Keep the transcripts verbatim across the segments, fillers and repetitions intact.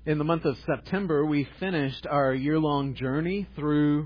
In the month of September, we finished our year-long journey through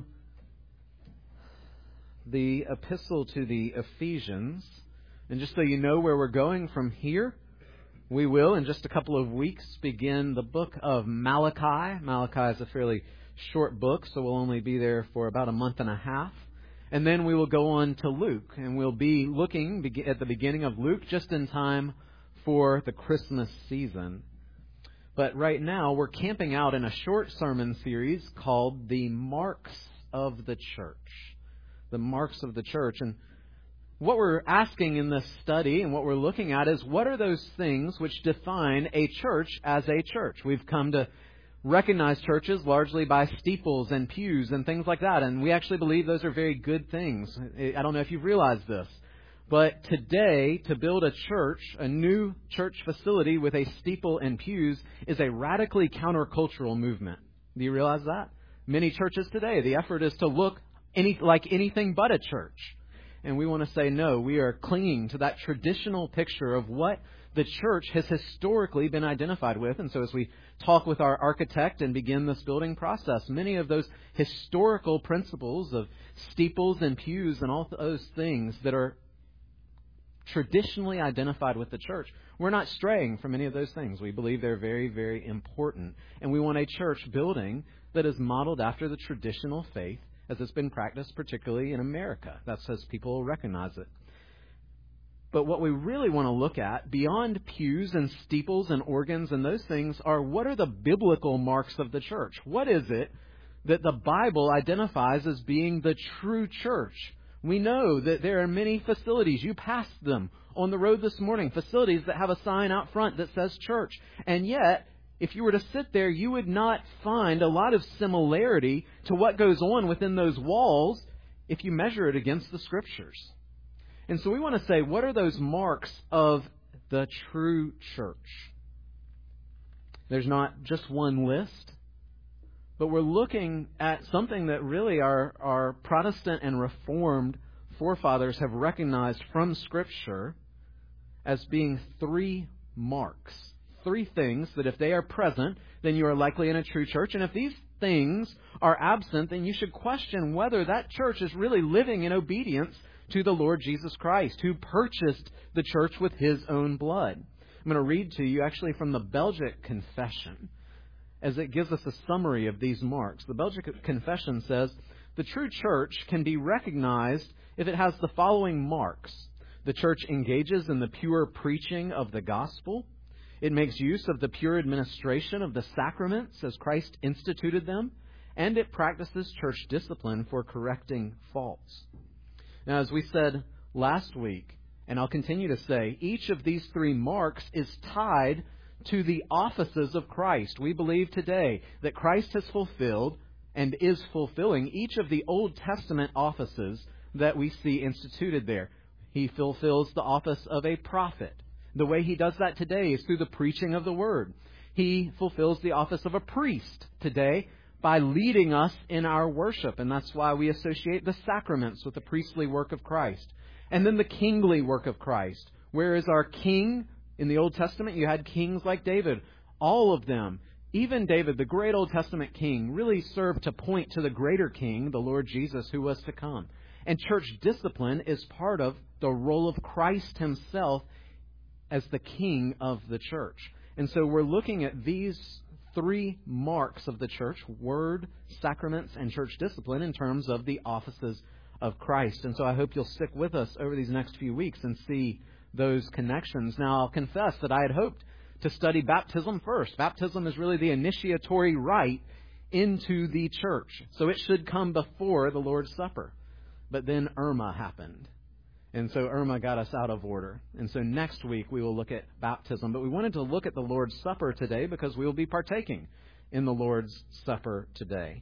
the epistle to the Ephesians. And just so you know where we're going from here, we will, in just a couple of weeks, begin the book of Malachi. Malachi is a fairly short book, so we'll only be there for about a month and a half. And then we will go on to Luke, and we'll be looking at the beginning of Luke just in time for the Christmas season. But right now, we're camping out in a short sermon series called The Marks of the Church. The Marks of the Church. And what we're asking in this study and what we're looking at is, what are those things which define a church as a church? We've come to recognize churches largely by steeples and pews and things like that. And we actually believe those are very good things. I don't know if you've realized this. But today, to build a church, a new church facility with a steeple and pews, is a radically countercultural movement. Do you realize that? Many churches today, the effort is to look any, like anything but a church. And we want to say, no, we are clinging to that traditional picture of what the church has historically been identified with. And so as we talk with our architect and begin this building process, many of those historical principles of steeples and pews and all those things that are traditionally identified with the church, we're not straying from any of those things. We believe they're very, very important. And we want a church building that is modeled after the traditional faith as it's been practiced, particularly in America. That's as people recognize it. But what we really want to look at, beyond pews and steeples and organs and those things, are what are the biblical marks of the church? What is it that the Bible identifies as being the true church? We know that there are many facilities. You passed them on the road this morning, facilities that have a sign out front that says church. And yet, if you were to sit there, you would not find a lot of similarity to what goes on within those walls if you measure it against the Scriptures. And so we want to say, what are those marks of the true church? There's not just one list. But we're looking at something that really our, our Protestant and Reformed forefathers have recognized from Scripture as being three marks. Three things that if they are present, then you are likely in a true church. And if these things are absent, then you should question whether that church is really living in obedience to the Lord Jesus Christ, who purchased the church with His own blood. I'm going to read to you actually from the Belgic Confession, as it gives us a summary of these marks. The Belgic Confession says, the true church can be recognized if it has the following marks. The church engages in the pure preaching of the gospel. It makes use of the pure administration of the sacraments as Christ instituted them. And it practices church discipline for correcting faults. Now, as we said last week, and I'll continue to say, each of these three marks is tied to the offices of Christ. We believe today that Christ has fulfilled and is fulfilling each of the Old Testament offices that we see instituted there. He fulfills the office of a prophet. The way He does that today is through the preaching of the Word. He fulfills the office of a priest today by leading us in our worship. And that's why we associate the sacraments with the priestly work of Christ. And then the kingly work of Christ. Where is our king? In the Old Testament, you had kings like David. All of them, even David, the great Old Testament king, really served to point to the greater king, the Lord Jesus, who was to come. And church discipline is part of the role of Christ Himself as the king of the church. And so we're looking at these three marks of the church: word, sacraments, and church discipline, in terms of the offices of Christ. And so I hope you'll stick with us over these next few weeks and see those connections. Now, I'll confess that I had hoped to study baptism first. Baptism is really the initiatory rite into the church. So it should come before the Lord's Supper. But then Irma happened. And so Irma got us out of order. And so next week we will look at baptism. But we wanted to look at the Lord's Supper today because we will be partaking in the Lord's Supper today.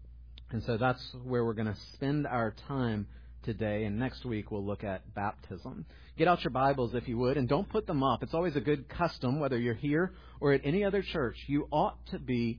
And so that's where we're going to spend our time today, and next week we'll look at baptism. Get out your Bibles, if you would, and don't put them up. It's always a good custom, whether you're here or at any other church. You ought to be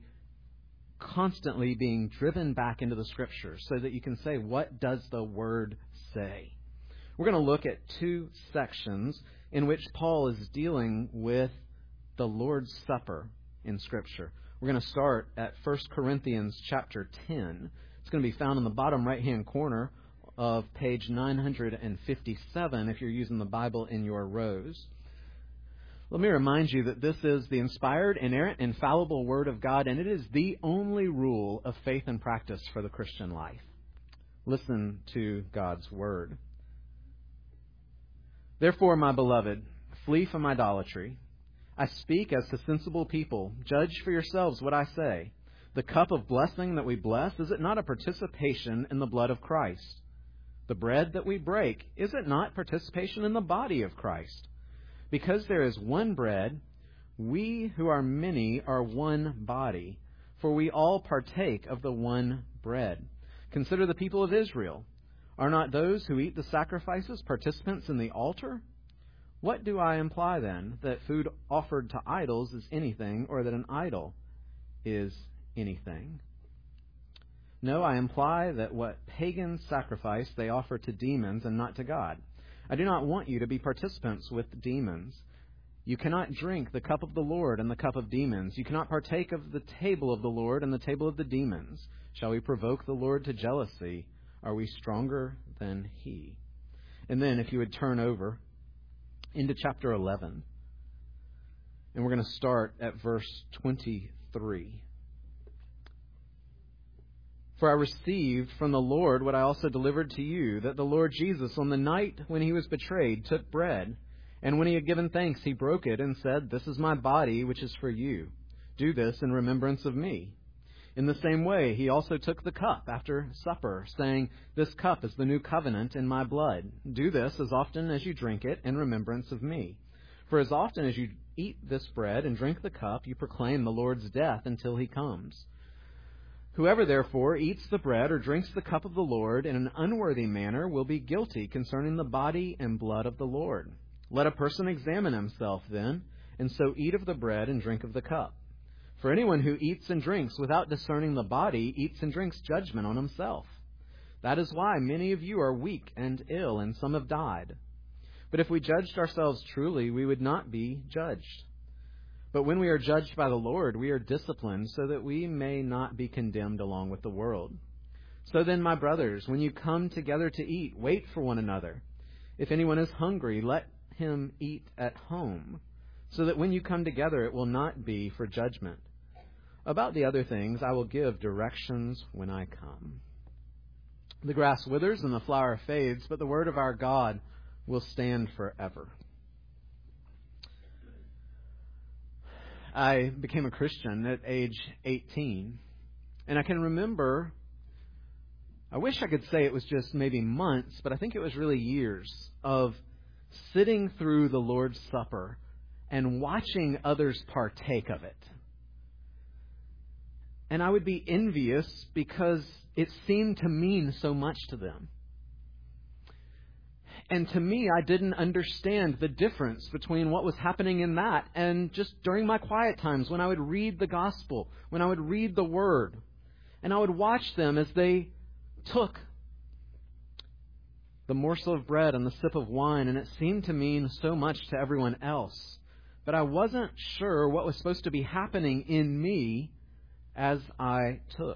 constantly being driven back into the Scriptures so that you can say, what does the Word say? We're going to look at two sections in which Paul is dealing with the Lord's Supper in Scripture. We're going to start at First Corinthians chapter ten. It's going to be found in the bottom right-hand corner of page nine fifty-seven if you're using the Bible in your rows. Let me remind you that this is the inspired, inerrant, infallible Word of God, and it is the only rule of faith and practice for the Christian life. Listen to God's Word. Therefore, my beloved, flee from idolatry. I speak as to sensible people. Judge for yourselves what I say. The cup of blessing that we bless, is it not a participation in the blood of Christ? The bread that we break, is it not participation in the body of Christ? Because there is one bread, we who are many are one body, for we all partake of the one bread. Consider the people of Israel. Are not those who eat the sacrifices participants in the altar? What do I imply then? That food offered to idols is anything, or that an idol is anything? No, I imply that what pagans sacrifice they offer to demons and not to God. I do not want you to be participants with demons. You cannot drink the cup of the Lord and the cup of demons. You cannot partake of the table of the Lord and the table of the demons. Shall we provoke the Lord to jealousy? Are we stronger than He? And then if you would turn over into chapter eleven. And we're going to start at verse twenty-three. For I received from the Lord what I also delivered to you, that the Lord Jesus, on the night when He was betrayed, took bread, and when He had given thanks, He broke it and said, This is my body, which is for you. Do this in remembrance of me. In the same way, He also took the cup after supper, saying, This cup is the new covenant in my blood. Do this as often as you drink it in remembrance of me. For as often as you eat this bread and drink the cup, you proclaim the Lord's death until He comes. Whoever therefore eats the bread or drinks the cup of the Lord in an unworthy manner will be guilty concerning the body and blood of the Lord. Let a person examine himself then, and so eat of the bread and drink of the cup. For anyone who eats and drinks without discerning the body eats and drinks judgment on himself. That is why many of you are weak and ill, and some have died. But if we judged ourselves truly, we would not be judged. But when we are judged by the Lord, we are disciplined so that we may not be condemned along with the world. So then, my brothers, when you come together to eat, wait for one another. If anyone is hungry, let him eat at home, so that when you come together, it will not be for judgment. About the other things, I will give directions when I come. The grass withers and the flower fades, but the word of our God will stand forever. I became a Christian at age eighteen, and I can remember, I wish I could say it was just maybe months, but I think it was really years of sitting through the Lord's Supper and watching others partake of it. And I would be envious because it seemed to mean so much to them. And to me, I didn't understand the difference between what was happening in that and just during my quiet times when I would read the gospel, when I would read the Word. And I would watch them as they took the morsel of bread and the sip of wine, and it seemed to mean so much to everyone else. But I wasn't sure what was supposed to be happening in me as I took.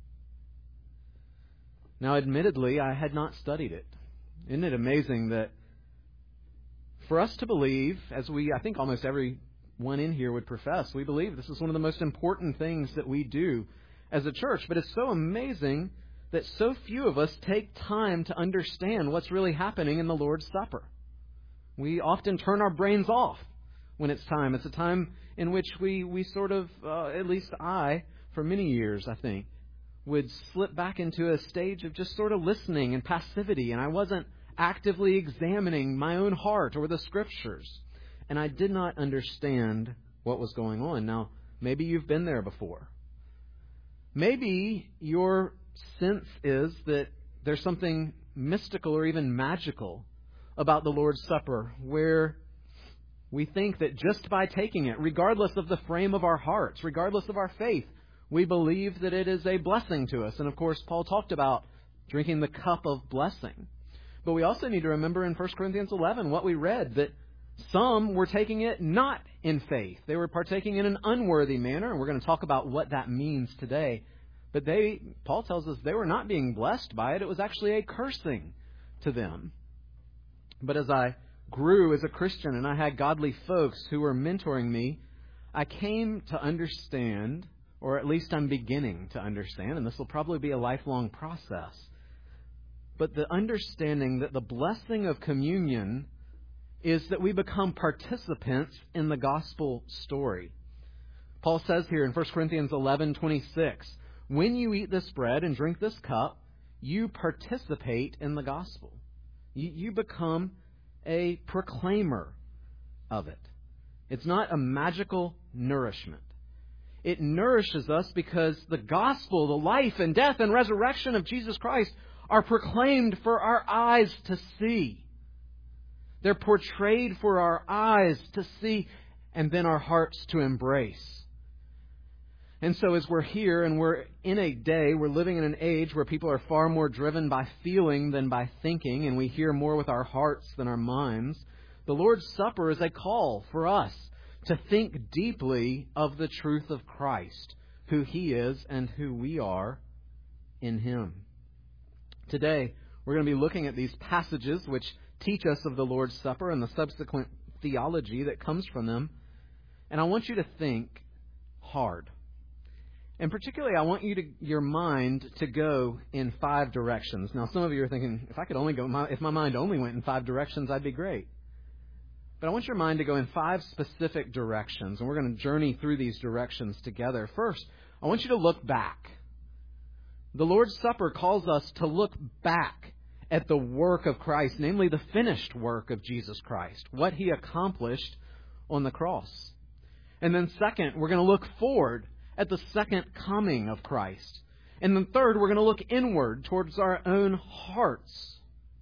Now, admittedly, I had not studied it. Isn't it amazing that for us to believe, as we, I think almost everyone in here would profess, we believe this is one of the most important things that we do as a church. But it's so amazing that so few of us take time to understand what's really happening in the Lord's Supper. We often turn our brains off when it's time. It's a time in which we, we sort of, uh, at least I, for many years, I think, would slip back into a stage of just sort of listening and passivity, and I wasn't actively examining my own heart or the Scriptures, and I did not understand what was going on. Now, maybe you've been there before. Maybe your sense is that there's something mystical or even magical about the Lord's Supper, where we think that just by taking it, regardless of the frame of our hearts, regardless of our faith, we believe that it is a blessing to us. And of course, Paul talked about drinking the cup of blessing. But we also need to remember in First Corinthians eleven what we read, that Some were taking it not in faith. They were partaking in an unworthy manner, and we're going to talk about what that means today. But they, Paul tells us, they were not being blessed by it. It was actually a cursing to them. But as I grew as a Christian and I had godly folks who were mentoring me, I came to understand, or at least I'm beginning to understand, and this will probably be a lifelong process, but the understanding that the blessing of communion is that we become participants in the gospel story. Paul says here in First Corinthians eleven twenty-six, when you eat this bread and drink this cup, you participate in the gospel. You, you become a proclaimer of it. It's not a magical nourishment. It nourishes us because the gospel, the life and death and resurrection of Jesus Christ are proclaimed for our eyes to see. They're portrayed for our eyes to see and then our hearts to embrace. And so as we're here and we're in a day, we're living in an age where people are far more driven by feeling than by thinking, and we hear more with our hearts than our minds, the Lord's Supper is a call for us to think deeply of the truth of Christ, who He is and who we are in Him. Today, we're going to be looking at these passages which teach us of the Lord's Supper and the subsequent theology that comes from them. And I want you to think hard. And particularly, I want you to, your mind to go in five directions. Now, some of you are thinking, if I could only go, my, if my mind only went in five directions, I'd be great. But I want your mind to go in five specific directions, and we're going to journey through these directions together. First, I want you to look back. The Lord's Supper calls us to look back at the work of Christ, namely the finished work of Jesus Christ, what He accomplished on the cross. And then second, we're going to look forward at the second coming of Christ. And then third, we're going to look inward towards our own hearts.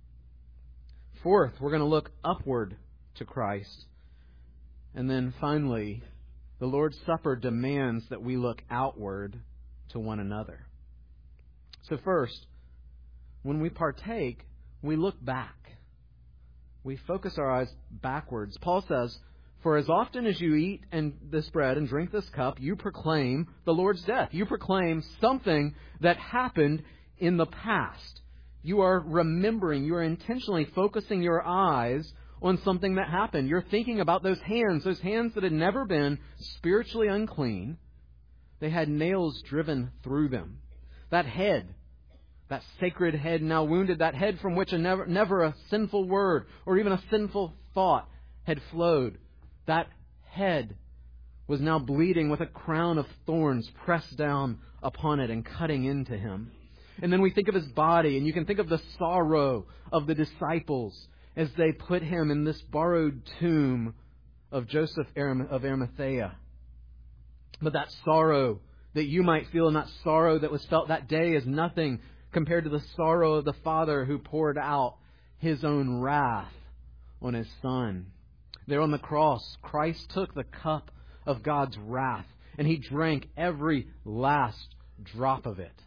Fourth, we're going to look upward to Christ. And then finally, the Lord's Supper demands that we look outward to one another. So first, when we partake, we look back. We focus our eyes backwards. Paul says, for as often as you eat and this bread and drink this cup, you proclaim the Lord's death. You proclaim something that happened in the past. You are remembering, you are intentionally focusing your eyes on something that happened. You're thinking about those hands, those hands that had never been spiritually unclean. They had nails driven through them. That head, that sacred head now wounded, that head from which a never, never a sinful word or even a sinful thought had flowed. That head was now bleeding with a crown of thorns pressed down upon it and cutting into Him. And then we think of His body, and you can think of the sorrow of the disciples as they put Him in this borrowed tomb of Joseph of Arimathea. But that sorrow that you might feel and that sorrow that was felt that day is nothing compared to the sorrow of the Father who poured out His own wrath on His Son. There on the cross, Christ took the cup of God's wrath and He drank every last drop of it,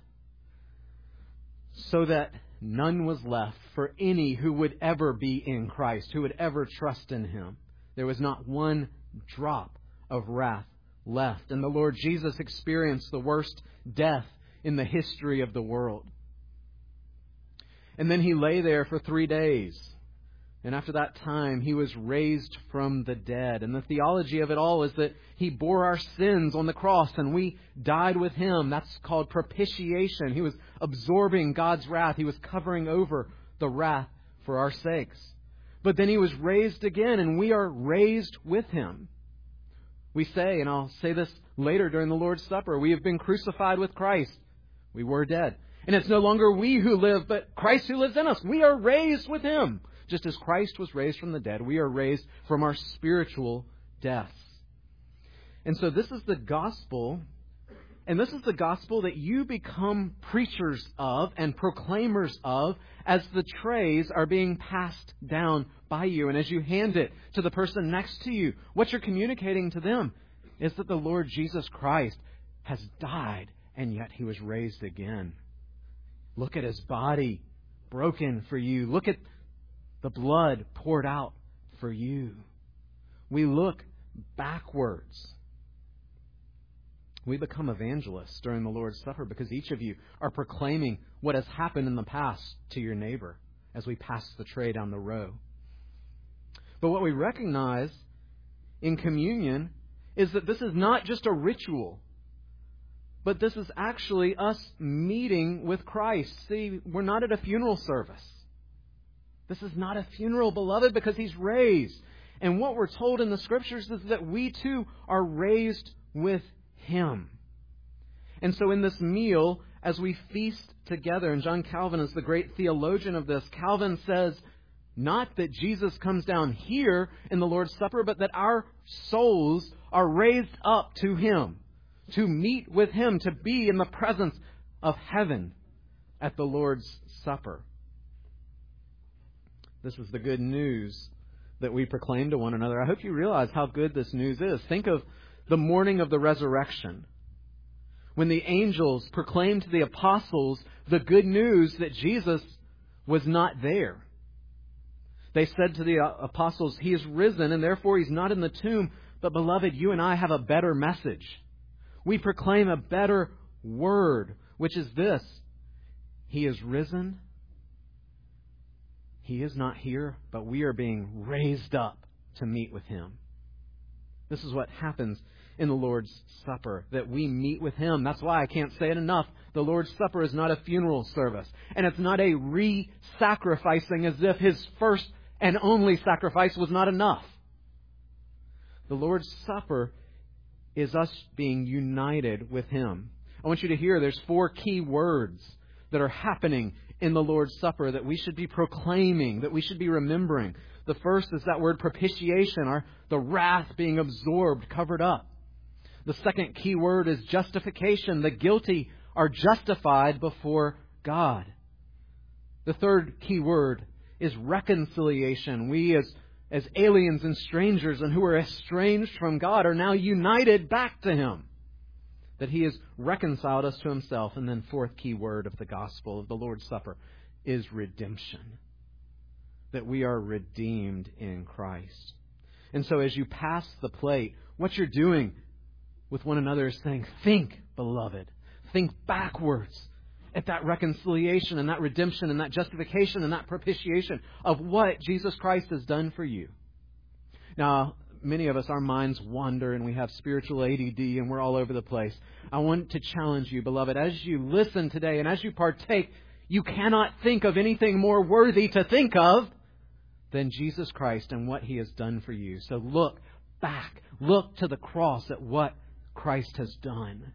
so that none was left for any who would ever be in Christ, who would ever trust in Him. There was not one drop of wrath left. And the Lord Jesus experienced the worst death in the history of the world. And then He lay there for three days. And after that time, He was raised from the dead. And the theology of it all is that He bore our sins on the cross and we died with Him. That's called propitiation. He was absorbing God's wrath. He was covering over the wrath for our sakes. But then He was raised again, and we are raised with Him. We say, and I'll say this later during the Lord's Supper, we have been crucified with Christ. We were dead. And it's no longer we who live, but Christ who lives in us. We are raised with Him. Just as Christ was raised from the dead, we are raised from our spiritual deaths. And so this is the gospel, and this is the gospel that you become preachers of and proclaimers of as the trays are being passed down by you. And as you hand it to the person next to you, what you're communicating to them is that the Lord Jesus Christ has died, and yet He was raised again. Look at His body broken for you. Look at the blood poured out for you. we look backwards. We become evangelists during the Lord's Supper because each of you are proclaiming what has happened in the past to your neighbor as we pass the tray down the row. But what we recognize in communion is that this is not just a ritual, but this is actually us meeting with Christ. See, we're not at a funeral service. This is not a funeral, beloved, because He's raised. And what we're told in the Scriptures is that we too are raised with Him. And so in this meal, as we feast together, and John Calvin is the great theologian of this, Calvin says, not that Jesus comes down here in the Lord's Supper, but that our souls are raised up to Him, to meet with Him, to be in the presence of heaven at the Lord's Supper. This is the good news that we proclaim to one another. I hope you realize how good this news is. Think of the morning of the resurrection, when the angels proclaimed to the apostles the good news that Jesus was not there. They said to the apostles, He is risen, and therefore He's not in the tomb. But beloved, you and I have a better message. We proclaim a better word, which is this: He is risen. He is not here, but we are being raised up to meet with Him. This is what happens in the Lord's Supper, that we meet with Him. That's why I can't say it enough. The Lord's Supper is not a funeral service, and it's not a re-sacrificing as if His first and only sacrifice was not enough. The Lord's Supper is us being united with Him. I want you to hear there's four key words that are happening in the Lord's Supper that we should be proclaiming, that we should be remembering. The first is that word propitiation, or the wrath being absorbed, covered up. The second key word is justification. The guilty are justified before God. The third key word is reconciliation. We as, as aliens and strangers and who are estranged from God are now united back to Him. That He has reconciled us to Himself. And then fourth key word of the gospel of the Lord's Supper is redemption. That we are redeemed in Christ. And so as you pass the plate, what you're doing with one another is saying, think, beloved. Think backwards at that reconciliation and that redemption and that justification and that propitiation of what Jesus Christ has done for you. Now, many of us, our minds wander and we have spiritual A D D and we're all over the place. I want to challenge you, beloved, as you listen today and as you partake, you cannot think of anything more worthy to think of than Jesus Christ and what He has done for you. So look back. Look to the cross at what Christ has done.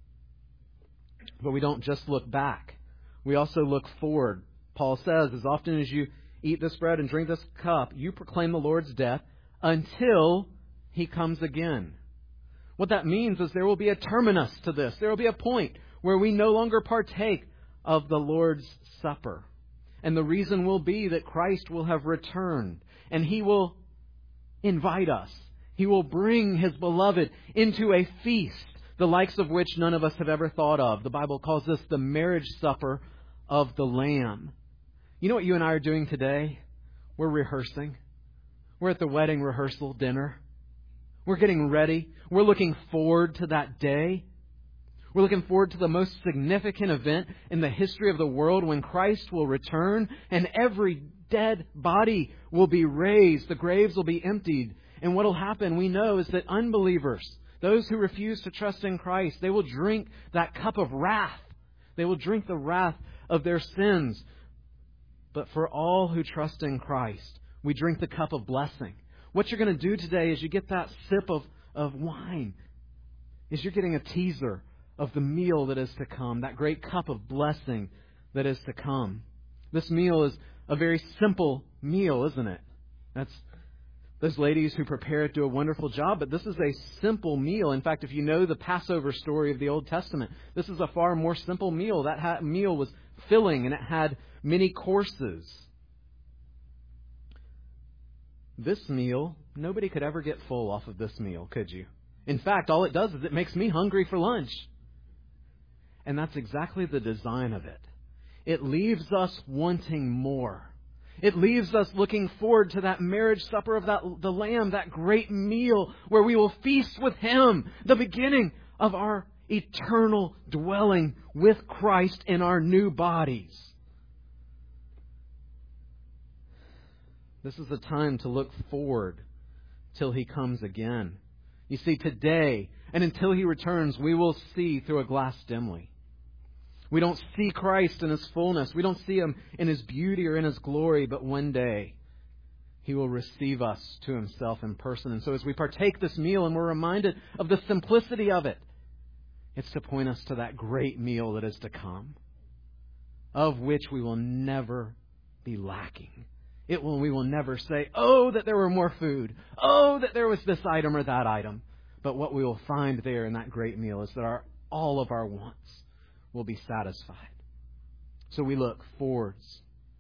But we don't just look back. We also look forward. Paul says, as often as you eat this bread and drink this cup, you proclaim the Lord's death until He comes again. What that means is there will be a terminus to this. There will be a point where we no longer partake of the Lord's Supper. And the reason will be that Christ will have returned and He will invite us. He will bring His beloved into a feast, the likes of which none of us have ever thought of. The Bible calls this the marriage supper of the Lamb. You know what you and I are doing today? We're rehearsing. We're at the wedding rehearsal dinner. We're getting ready. We're looking forward to that day. We're looking forward to the most significant event in the history of the world when Christ will return and every dead body will be raised. The graves will be emptied. And what will happen, we know, is that unbelievers, those who refuse to trust in Christ, they will drink that cup of wrath. They will drink the wrath of their sins. But for all who trust in Christ, we drink the cup of blessing. What you're going to do today is you get that sip of, of wine, is you're getting a teaser of the meal that is to come, that great cup of blessing that is to come. This meal is a very simple meal, isn't it? That's Those ladies who prepare it do a wonderful job, but this is a simple meal. In fact, if you know the Passover story of the Old Testament, this is a far more simple meal. That ha- meal was filling and it had many courses. This meal, nobody could ever get full off of this meal, could you? In fact, all it does is it makes me hungry for lunch. And that's exactly the design of it. It leaves us wanting more. It leaves us looking forward to that marriage supper of that, the Lamb, that great meal where we will feast with Him, the beginning of our eternal dwelling with Christ in our new bodies. This is a time to look forward till He comes again. You see, today and until He returns, we will see through a glass dimly. We don't see Christ in His fullness. We don't see Him in His beauty or in His glory. But one day, He will receive us to Himself in person. And so as we partake this meal and we're reminded of the simplicity of it, it's to point us to that great meal that is to come, of which we will never be lacking. It will, we will never say, oh, that there were more food. Oh, that there was this item or that item. But what we will find there in that great meal is that our, all of our wants will be satisfied. So we look forwards.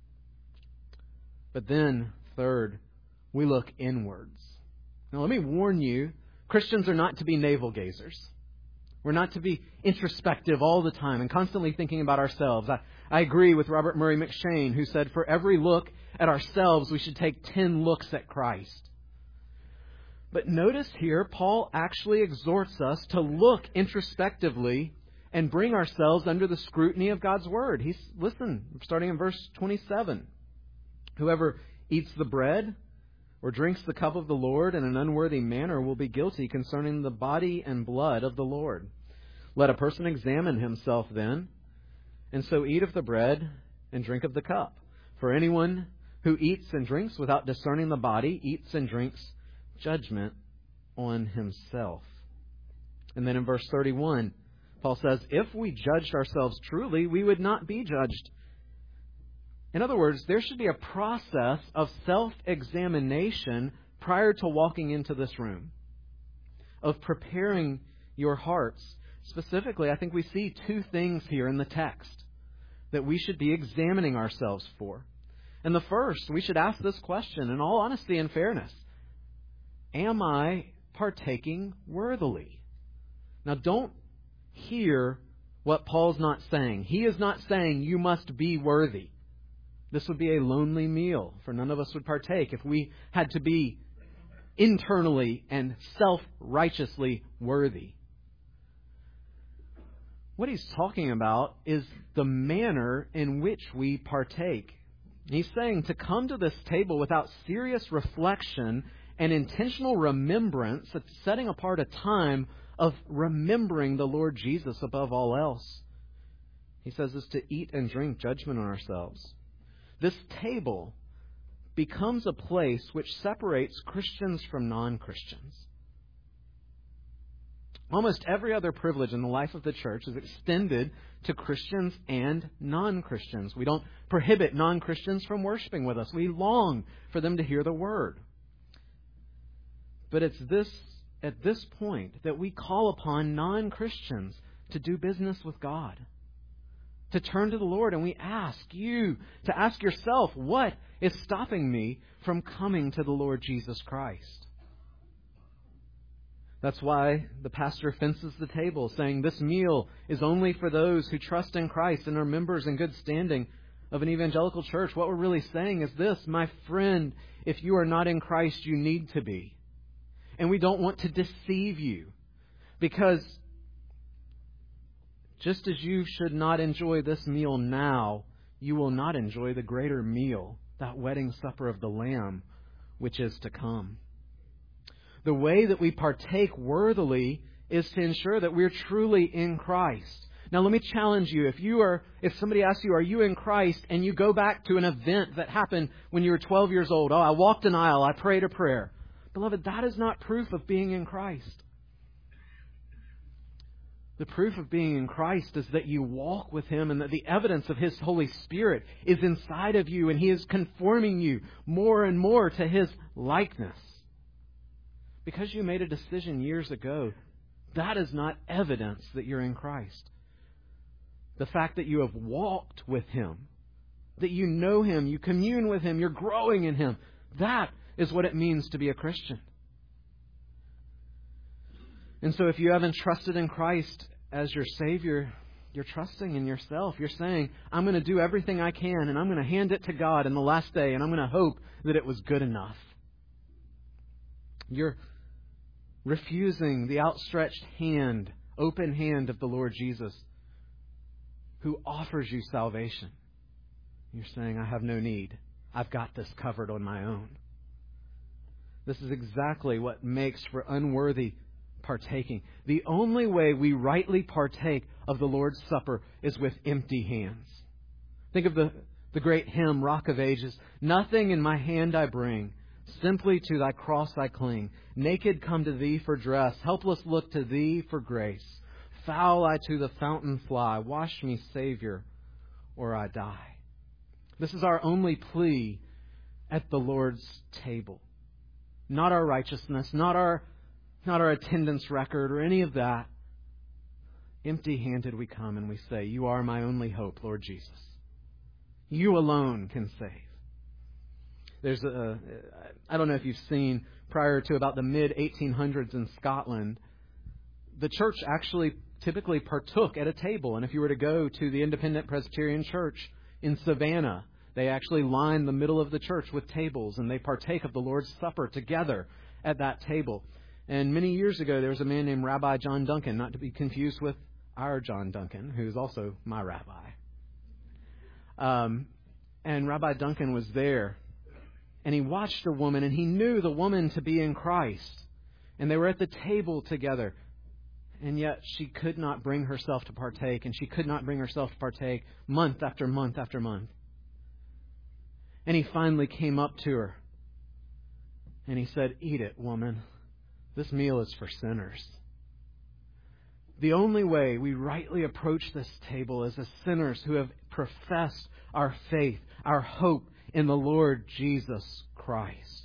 But then, third, we look inwards. Now let me warn you, Christians are not to be navel gazers. We're not to be introspective all the time and constantly thinking about ourselves. I, I agree with Robert Murray McShane, who said, for every look at ourselves, we should take ten looks at Christ. But notice here, Paul actually exhorts us to look introspectively and bring ourselves under the scrutiny of God's Word. He's, listen, starting in verse twenty-seven. Whoever eats the bread or drinks the cup of the Lord in an unworthy manner will be guilty concerning the body and blood of the Lord. Let a person examine himself then, and so eat of the bread and drink of the cup. For anyone who eats and drinks without discerning the body eats and drinks judgment on himself. And then in verse thirty-one, Paul says, if we judged ourselves truly, we would not be judged. In other words, there should be a process of self-examination prior to walking into this room, of preparing your hearts. Specifically, I think we see two things here in the text that we should be examining ourselves for. And the first, we should ask this question in all honesty and fairness. Am I partaking worthily? Now, don't hear what Paul's not saying. He is not saying you must be worthy. This would be a lonely meal, for none of us would partake if we had to be internally and self-righteously worthy. What he's talking about is the manner in which we partake. He's saying to come to this table without serious reflection and intentional remembrance, setting apart a time of remembering the Lord Jesus above all else. He says is to eat and drink judgment on ourselves. This table becomes a place which separates Christians from non-Christians. Almost every other privilege in the life of the church is extended to Christians and non-Christians. We don't prohibit non-Christians from worshiping with us. We long for them to hear the Word. But it's this at this point that we call upon non-Christians to do business with God, to turn to the Lord, and we ask you to ask yourself, what is stopping me from coming to the Lord Jesus Christ? That's why the pastor fences the table, saying this meal is only for those who trust in Christ and are members in good standing of an evangelical church. What we're really saying is this, my friend, if you are not in Christ, you need to be. And we don't want to deceive you, because just as you should not enjoy this meal now, you will not enjoy the greater meal, that wedding supper of the Lamb, which is to come. The way that we partake worthily is to ensure that we're truly in Christ. Now, let me challenge you. If you are, if somebody asks you, are you in Christ? And you go back to an event that happened when you were twelve years old. Oh, I walked an aisle. I prayed a prayer. Beloved, that is not proof of being in Christ. The proof of being in Christ is that you walk with Him and that the evidence of His Holy Spirit is inside of you and He is conforming you more and more to His likeness. Because you made a decision years ago, that is not evidence that you're in Christ. The fact that you have walked with Him, that you know Him, you commune with Him, you're growing in Him, that is what it means to be a Christian. And so if you haven't trusted in Christ as your Savior, You're trusting in yourself. You're saying, I'm going to do everything I can, and I'm going to hand it to God in the last day, and I'm going to hope that it was good enough. You're refusing the outstretched hand, open hand of the Lord Jesus, who offers you salvation. You're saying, I have no need. I've got this covered on my own. This is exactly what makes for unworthy partaking. The only way we rightly partake of the Lord's Supper is with empty hands. Think of the, the great hymn, Rock of Ages. Nothing in my hand I bring, simply to thy cross I cling. Naked come to thee for dress, helpless look to thee for grace. Foul I to the fountain fly, wash me, Savior, or I die. This is our only plea at the Lord's table. Not our righteousness, not our Not our attendance record or any of that. Empty-handed we come and we say, you are my only hope, Lord Jesus. You alone can save. There's a, I don't know if you've seen, prior to about the mid eighteen hundreds in Scotland, the church actually typically partook at a table. And if you were to go to the Independent Presbyterian Church in Savannah, they actually line the middle of the church with tables and they partake of the Lord's Supper together at that table. And many years ago, there was a man named Rabbi John Duncan, not to be confused with our John Duncan, who's also my rabbi. Um, and Rabbi Duncan was there, and he watched a woman, and he knew the woman to be in Christ. And they were at the table together, and yet she could not bring herself to partake, and she could not bring herself to partake month after month after month. And he finally came up to her, and he said, "Eat it, woman. This meal is for sinners." The only way we rightly approach this table is as sinners who have professed our faith, our hope in the Lord Jesus Christ.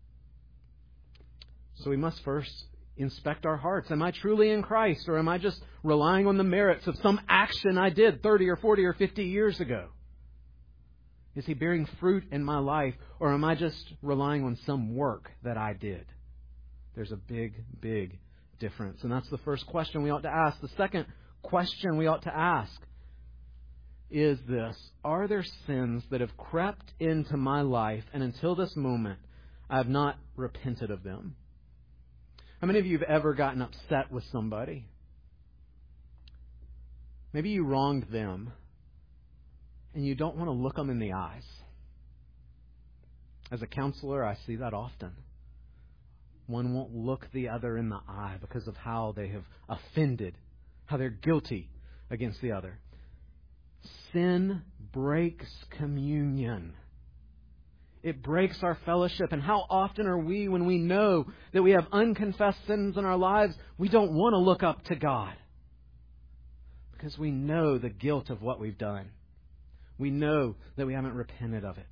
So we must first inspect our hearts. Am I truly in Christ, or am I just relying on the merits of some action I did thirty or forty or fifty years ago? Is He bearing fruit in my life, or am I just relying on some work that I did? There's a big, big difference. And that's the first question we ought to ask. The second question we ought to ask is this: are there sins that have crept into my life, and until this moment, I have not repented of them? How many of you have ever gotten upset with somebody? Maybe you wronged them, and you don't want to look them in the eyes. As a counselor, I see that often. One won't look the other in the eye because of how they have offended, how they're guilty against the other. Sin breaks communion. It breaks our fellowship. And how often are we, when we know that we have unconfessed sins in our lives, we don't want to look up to God because we know the guilt of what we've done. We know that we haven't repented of it.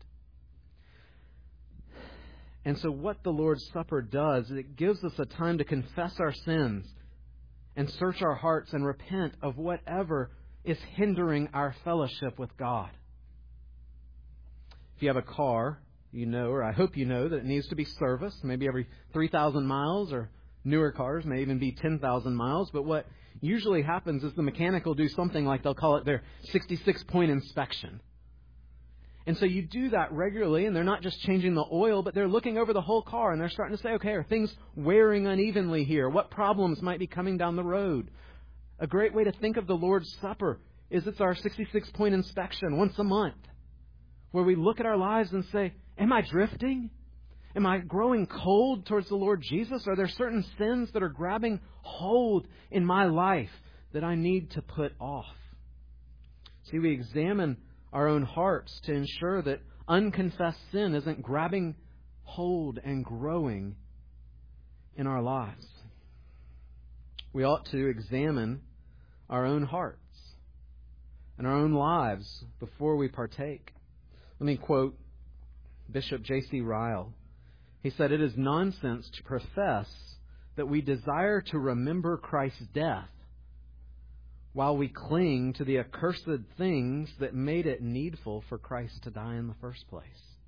And so what the Lord's Supper does is it gives us a time to confess our sins and search our hearts and repent of whatever is hindering our fellowship with God. If you have a car, you know, or I hope you know, that it needs to be serviced, maybe every three thousand miles, or newer cars may even be ten thousand miles. But what usually happens is the mechanic will do something like, they'll call it their sixty-six point inspection. And so you do that regularly, and they're not just changing the oil, but they're looking over the whole car, and they're starting to say, okay, are things wearing unevenly here? What problems might be coming down the road? A great way to think of the Lord's Supper is it's our sixty-six point inspection once a month, where we look at our lives and say, am I drifting? Am I growing cold towards the Lord Jesus? Are there certain sins that are grabbing hold in my life that I need to put off? See, we examine our own hearts to ensure that unconfessed sin isn't grabbing hold and growing in our lives. We ought to examine our own hearts and our own lives before we partake. Let me quote Bishop J C Ryle. He said, "It is nonsense to profess that we desire to remember Christ's death while we cling to the accursed things that made it needful for Christ to die in the first place."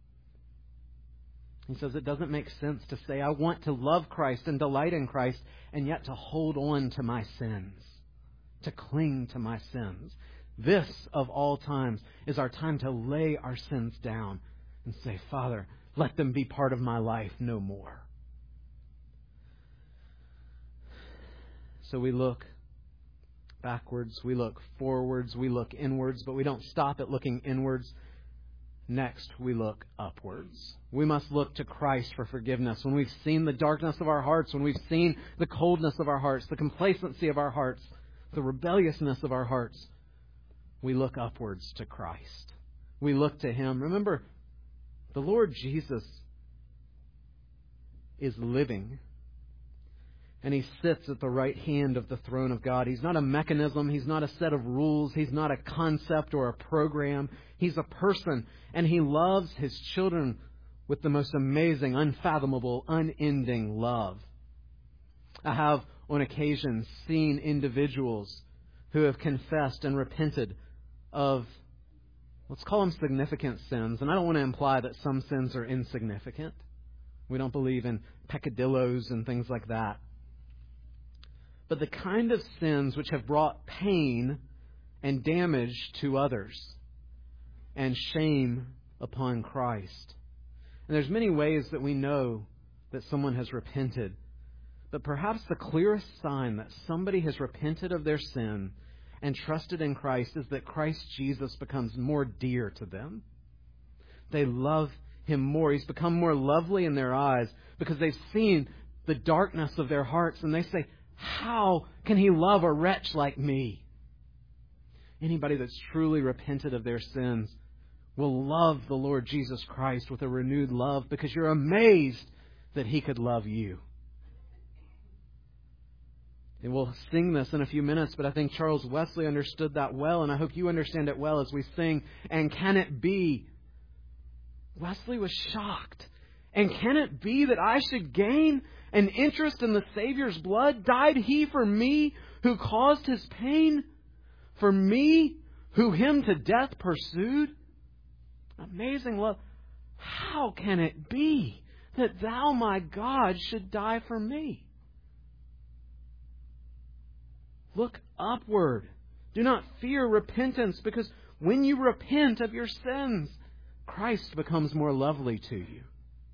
He says it doesn't make sense to say, I want to love Christ and delight in Christ, and yet to hold on to my sins. to cling to my sins. This, of all times, is our time to lay our sins down and say, Father, let them be part of my life no more. So we look backwards, we look forwards, we look inwards, but we don't stop at looking inwards. Next, we look upwards. We must look to Christ for forgiveness. When we've seen the darkness of our hearts, when we've seen the coldness of our hearts, the complacency of our hearts, the rebelliousness of our hearts, we look upwards to Christ. We look to Him. Remember, the Lord Jesus is living, and He sits at the right hand of the throne of God. He's not a mechanism. He's not a set of rules. He's not a concept or a program. He's a person, and He loves His children with the most amazing, unfathomable, unending love. I have, on occasion, seen individuals who have confessed and repented of, let's call them significant sins. And I don't want to imply that some sins are insignificant. We don't believe in peccadillos and things like that. But the kind of sins which have brought pain and damage to others and shame upon Christ. And there's many ways that we know that someone has repented. But perhaps the clearest sign that somebody has repented of their sin and trusted in Christ is that Christ Jesus becomes more dear to them. They love Him more. He's become more lovely in their eyes because they've seen the darkness of their hearts, and they say, how can He love a wretch like me? Anybody that's truly repented of their sins will love the Lord Jesus Christ with a renewed love because you're amazed that He could love you. And we'll sing this in a few minutes, but I think Charles Wesley understood that well, and I hope you understand it well as we sing, And Can It Be? Wesley was shocked. And can it be that I should gain an interest in the Savior's blood? Died He for me who caused His pain? For me who Him to death pursued? Amazing love. How can it be that Thou, my God, should die for me? Look upward. Do not fear repentance, because when you repent of your sins, Christ becomes more lovely to you.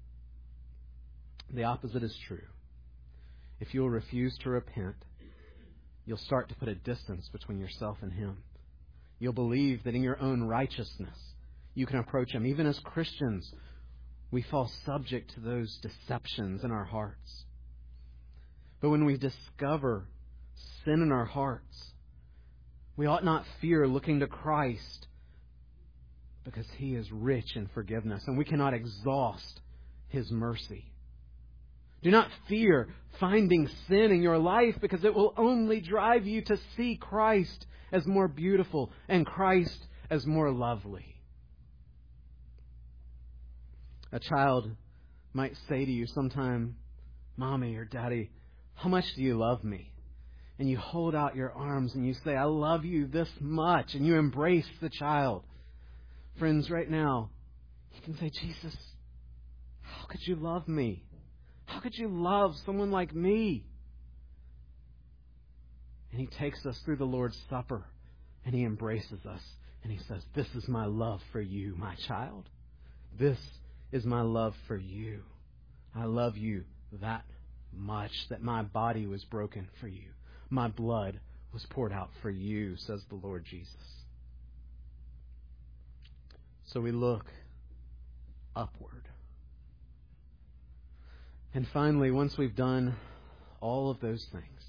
The opposite is true. If you'll refuse to repent, you'll start to put a distance between yourself and Him. You'll believe that in your own righteousness, you can approach Him. Even as Christians, we fall subject to those deceptions in our hearts. But when we discover sin in our hearts, we ought not fear looking to Christ, because He is rich in forgiveness, and we cannot exhaust His mercy. Do not fear finding sin in your life, because it will only drive you to see Christ as more beautiful and Christ as more lovely. A child might say to you sometime, Mommy or Daddy, how much do you love me? And you hold out your arms and you say, I love you this much. And you embrace the child. Friends, right now, you can say, Jesus, how could you love me? How could you love someone like me? And He takes us through the Lord's Supper and He embraces us. And He says, this is my love for you, my child. This is my love for you. I love you that much that my body was broken for you. My blood was poured out for you, says the Lord Jesus. So we look upward. And finally, once we've done all of those things,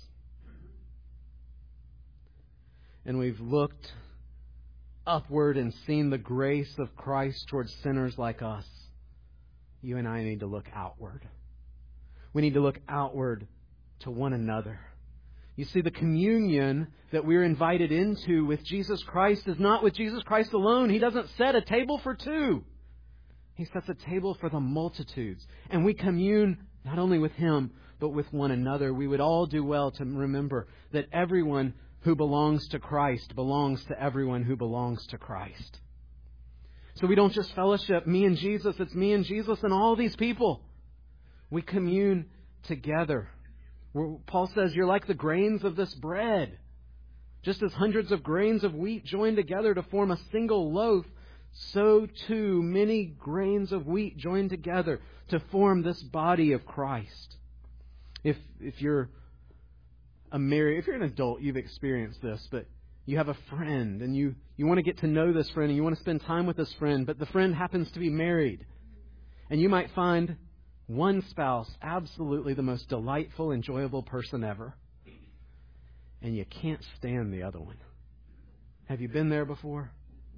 and we've looked upward and seen the grace of Christ towards sinners like us, you and I need to look outward. We need to look outward to one another. You see, the communion that we're invited into with Jesus Christ is not with Jesus Christ alone. He doesn't set a table for two. He sets a table for the multitudes. And we commune not only with Him, but with one another. We would all do well to remember that everyone who belongs to Christ belongs to everyone who belongs to Christ. So we don't just fellowship me and Jesus. It's me and Jesus and all these people. We commune together. Paul says, you're like the grains of this bread. Just as hundreds of grains of wheat join together to form a single loaf, so too many grains of wheat join together to form this body of Christ. If if you're a married, if you're an adult, you've experienced this, but you have a friend and you, you want to get to know this friend and you want to spend time with this friend, but the friend happens to be married. And you might find one spouse absolutely the most delightful, enjoyable person ever. And you can't stand the other one. Have you been there before?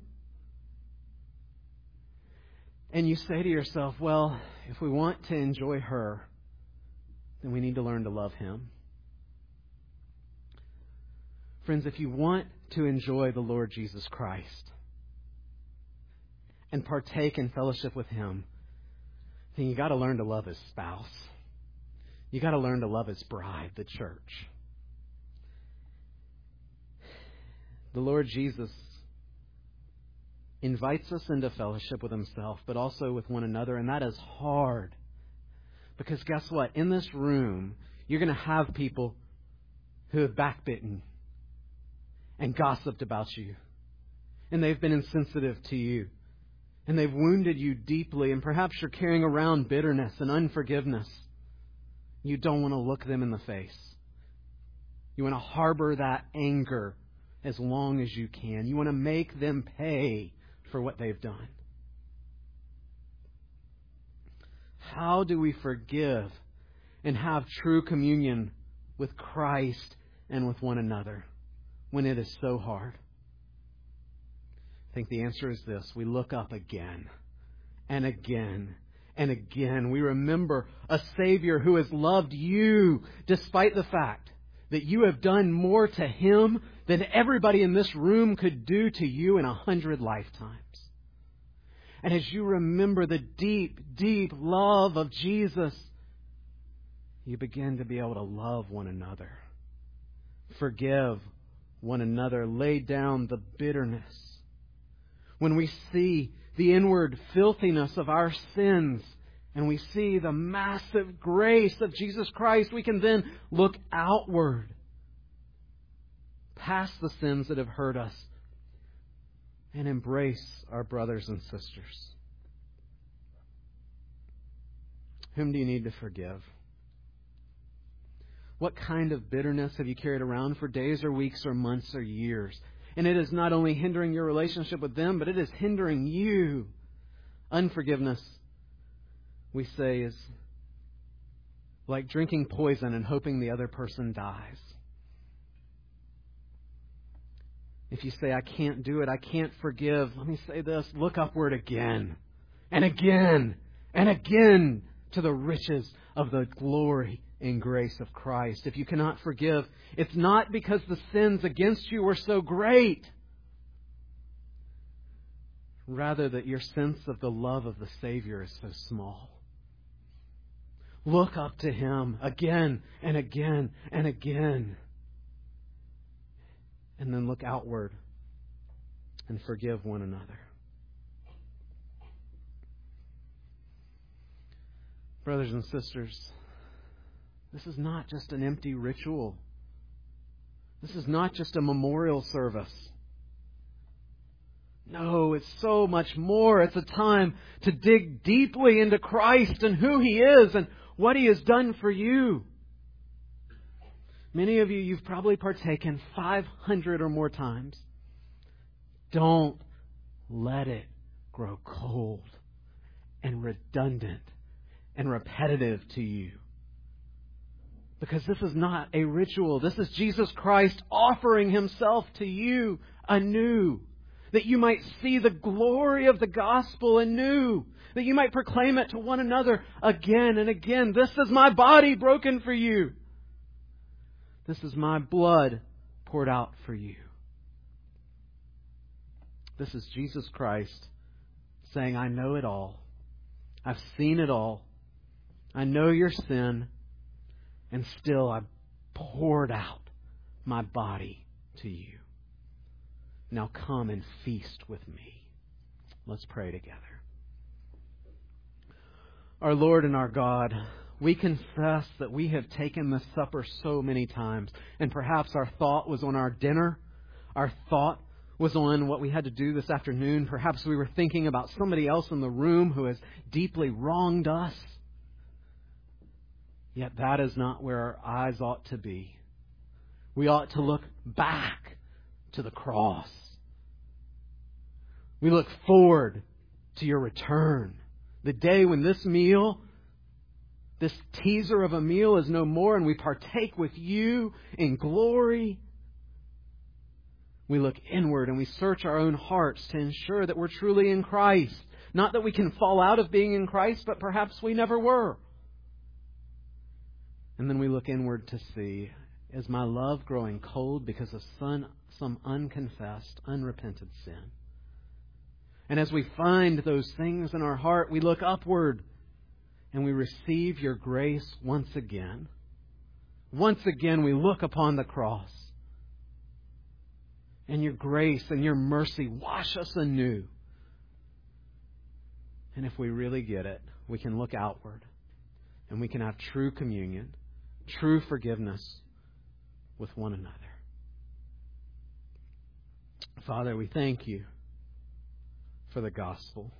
And you say to yourself, well, if we want to enjoy her, then we need to learn to love him. Friends, if you want to enjoy the Lord Jesus Christ and partake in fellowship with him, then you got to learn to love his spouse. You got to learn to love his bride, the church. The Lord Jesus invites us into fellowship with himself, but also with one another, and that is hard. Because guess what? In this room, you're going to have people who have backbitten and gossiped about you. And they've been insensitive to you. And they've wounded you deeply. And perhaps you're carrying around bitterness and unforgiveness. You don't want to look them in the face. You want to harbor that anger as long as you can. You want to make them pay for what they've done. How do we forgive and have true communion with Christ and with one another when it is so hard? I think the answer is this. We look up again and again and again. We remember a Savior who has loved you despite the fact that you have done more to him than everybody in this room could do to you in a hundred lifetimes. And as you remember the deep, deep love of Jesus, you begin to be able to love one another, forgive one another, lay down the bitterness. When we see the inward filthiness of our sins and we see the massive grace of Jesus Christ, we can then look outward past the sins that have hurt us and embrace our brothers and sisters. Whom do you need to forgive? What kind of bitterness have you carried around for days or weeks or months or years? And it is not only hindering your relationship with them, but it is hindering you. Unforgiveness, we say, is like drinking poison and hoping the other person dies. If you say, I can't do it, I can't forgive, let me say this, look upward again and again and again to the riches of the glory and grace of Christ. If you cannot forgive, it's not because the sins against you were so great. Rather that your sense of the love of the Savior is so small. Look up to him again and again and again. And then look outward and forgive one another. Brothers and sisters, this is not just an empty ritual. This is not just a memorial service. No, it's so much more. It's a time to dig deeply into Christ and who He is and what He has done for you. Many of you, you've probably partaken five hundred or more times. Don't let it grow cold and redundant and repetitive to you. Because this is not a ritual. This is Jesus Christ offering Himself to you anew. That you might see the glory of the gospel anew. That you might proclaim it to one another again and again. This is my body broken for you. This is my blood poured out for you. This is Jesus Christ saying, I know it all. I've seen it all. I know your sin. And still I poured out my body to you. Now come and feast with me. Let's pray together. Our Lord and our God, we confess that we have taken the supper so many times, and perhaps our thought was on our dinner our thought was on what we had to do this afternoon. Perhaps we were thinking about somebody else in the room who has deeply wronged us. Yet that is not where our eyes ought to be. We ought to look back to the cross. We look forward to your return. The day when this meal, this teaser of a meal is no more and we partake with you in glory. We look inward and we search our own hearts to ensure that we're truly in Christ. Not that we can fall out of being in Christ, but perhaps we never were. And then we look inward to see, is my love growing cold because of some, some unconfessed, unrepented sin? And as we find those things in our heart, we look upward and we receive your grace once again. Once again, we look upon the cross. And your grace and your mercy wash us anew. And if we really get it, we can look outward and we can have true communion, true forgiveness with one another. Father, we thank you for the gospel.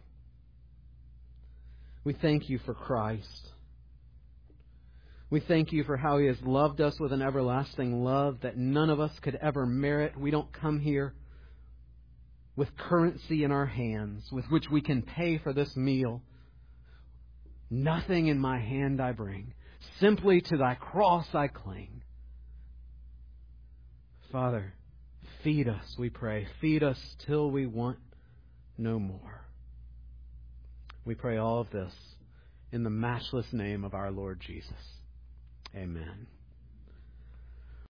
We thank you for Christ. We thank you for how He has loved us with an everlasting love that none of us could ever merit. We don't come here with currency in our hands with which we can pay for this meal. Nothing in my hand I bring. Simply to thy cross I cling. Father, feed us, we pray. Feed us till we want no more. We pray all of this in the matchless name of our Lord Jesus. Amen.